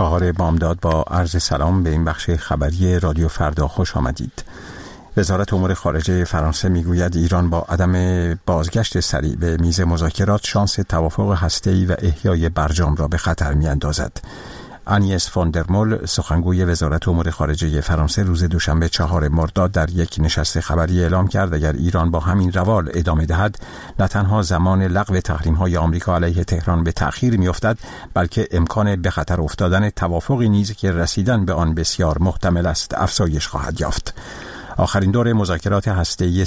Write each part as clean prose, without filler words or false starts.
4 بامداد با عرض سلام به این بخش خبری رادیو فردا خوش آمدید. وزارت امور خارجه فرانسه میگوید ایران با عدم بازگشت سریع به میز مذاکرات شانس توافق هسته‌ای و احیای برجام را به خطر می‌اندازد. آنیس فوندرمول سخنگوی وزارت امور خارجه فرانسه روز دوشنبه 4 مرداد در یک نشست خبری اعلام کرد اگر ایران با همین روال ادامه دهد نه تنها زمان لغو تحریم‌های آمریکا علیه تهران به تأخیر می‌افتد بلکه امکان به خطر افتادن توافقی نیز که رسیدن به آن بسیار محتمل است افزایش خواهد یافت. آخرین دور مذاکرات هسته‌ای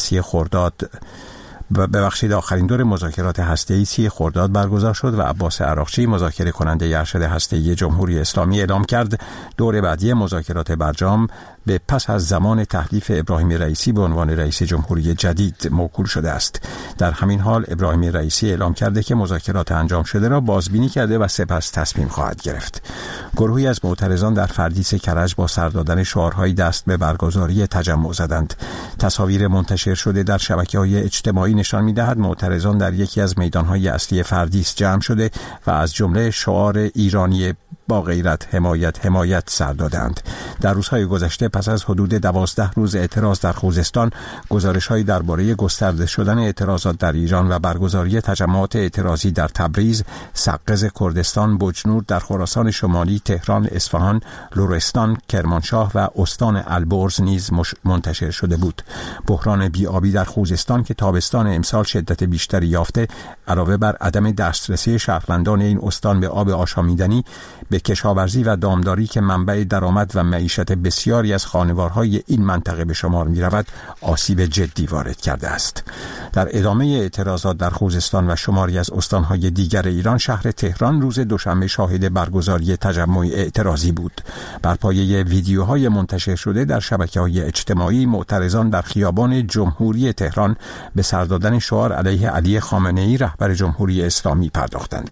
30 خرداد برگزار شد و عباس عراقچی مذاکره کننده ارشد هسته‌ای جمهوری اسلامی اعلام کرد دور بعدی مذاکرات برجام به پس از زمان تحلیف ابراهیم رئیسی به عنوان رئیس جمهوری جدید موکول شده است. در همین حال ابراهیم رئیسی اعلام کرده که مذاکرات انجام شده را بازبینی کرده و سپس تصمیم خواهد گرفت. گروهی از معترضان در فردیس کرج با سر دادن شعارهای دست به برگزاری تجمع زدند. تصاویر منتشر شده در شبکه‌های اجتماعی نشان می‌دهد معترضان در یکی از میدان‌های اصلی فردیس جمع شده و از جمله شعار ایرانی با غیرت حمایت حمایت سر دادند. در روزهای گذشته پس از حدود 12 روز اعتراض در خوزستان گزارش‌هایی درباره گسترده شدن اعتراضات در ایران و برگزاری تجمعات اعتراضی در تبریز، سقز کردستان، بجنور در خراسان شمالی، تهران، اصفهان، لرستان، کرمانشاه و استان البرز نیز منتشر شده بود. بحران بی‌آبی در خوزستان که تابستان امسال شدت بیشتری یافته علاوه بر عدم دسترسی شهروندان این استان به آب آشامیدنی به کشاورزی و دامداری که منبع درآمد و معیشت بسیاری از خانوارهای این منطقه به شمار می رود آسیب جدی وارد کرده است. در ادامه اعتراضات در خوزستان و شماری از استانهای دیگر ایران شهر تهران روز دوشنبه شاهد برگزاری تجمع اعتراضی بود. بر پایه ویدیوهای منتشر شده در شبکه‌های اجتماعی معترضان در خیابان جمهوری تهران به سر دادن شعار علیه علی خامنه‌ای رهبر جمهوری اسلامی پرداختند.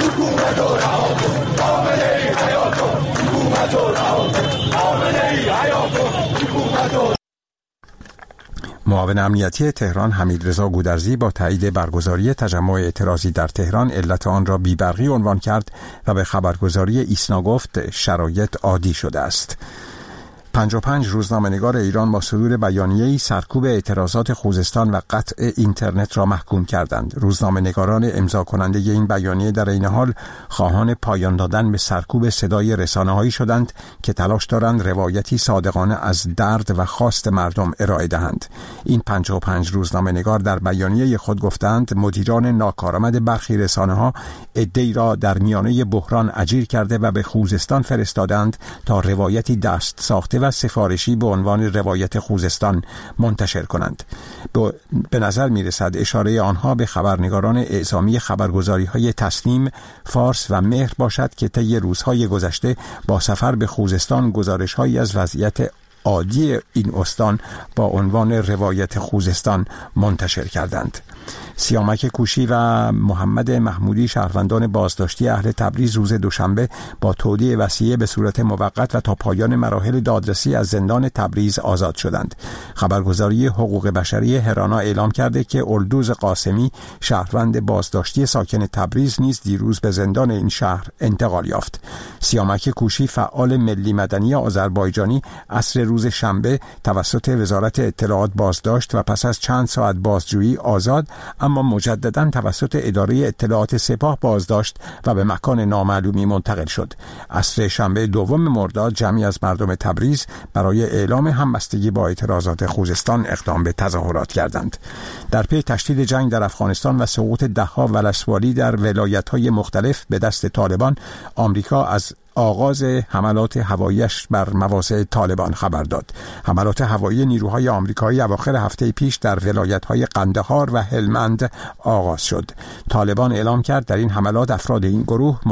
معاون امنیتی تهران حمیدرضا گودرزی با تایید برگزاری تجمع اعتراضی در تهران علت آن را بی‌برقی عنوان کرد و به خبرگزاری ایسنا گفت شرایط عادی شده است. 55 روزنامه‌نگار ایران با صدور بیانیه‌ای سرکوب اعتراضات خوزستان و قطع اینترنت را محکوم کردند. روزنامه‌نگاران امضا کننده این بیانیه در این حال خواهان پایان دادن به سرکوب صدای رسانه‌هایی شدند که تلاش دارند روایتی صادقانه از درد و خواست مردم ارائه دهند. این 55 روزنامه‌نگار در بیانیه خود گفتند مدیران ناکارآمد برخی رسانه‌ها عده‌ای را در میانه بحران اجیر کرده و به خوزستان فرستادند تا روایتی دست ساخته و سفارشی به عنوان روایت خوزستان منتشر کنند. به نظر می رسد اشاره آنها به خبرنگاران اعزامی خبرگزاری‌های تسنیم، فارس و مهر باشد که طی روزهای گذشته با سفر به خوزستان گزارش‌هایی از وضعیت عادی این استان با عنوان روایت خوزستان منتشر کردند. سیامک کوشی و محمد محمودی شهروندان بازداشتی اهل تبریز روز دوشنبه با تودیع وصیه به صورت موقت و تا پایان مراحل دادرسی از زندان تبریز آزاد شدند. خبرگزاری حقوق بشری هرانا اعلام کرده که الدوز قاسمی شهروند بازداشتی ساکن تبریز نیز دیروز به زندان این شهر انتقال یافت. سیامک کوشی فعال ملی مدنی آذربایجانی عصر روز شنبه توسط وزارت اطلاعات بازداشت و پس از چند ساعت بازجویی آزاد اما مجدداً توسط اداره اطلاعات سپاه بازداشت و به مکان نامعلومی منتقل شد. عصر شنبه 2 مرداد جمعی از مردم تبریز برای اعلام همبستگی با اعتراضات خوزستان اقدام به تظاهرات کردند. در پی تشدید جنگ در افغانستان و سقوط ده‌ها ولسوالی در ولایت‌های مختلف به دست طالبان، آمریکا از آغاز حملات هوایی‌اش بر مواضع طالبان خبر داد. حملات هوایی نیروهای آمریکایی اواخر هفته پیش در ولایت‌های قندهار و هلمند آغاز شد. طالبان اعلام کرد در این حملات افراد این گروه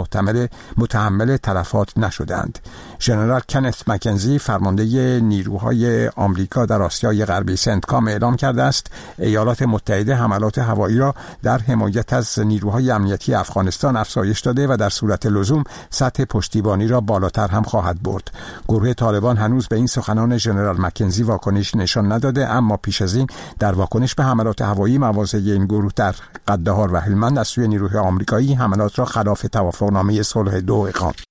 متحمل تلفات نشدند. ژنرال کنت مکنزی فرمانده نیروهای آمریکا در آسیای غربی سنتکام اعلام کرده است ایالات متحده حملات هوایی را در حمایت از نیروهای امنیتی افغانستان افزایش داده و در صورت لزوم سطح پشتیبانی را بالاتر هم خواهد برد. گروه طالبان هنوز به این سخنان ژنرال مکنزی واکنش نشان نداده، اما پیش از این در واکنش به حملات هوایی مواضع این گروه در قندهار و هلمند از سوی نیروهای آمریکایی حملات را خلاف توافقنامه صلح 2 اقامت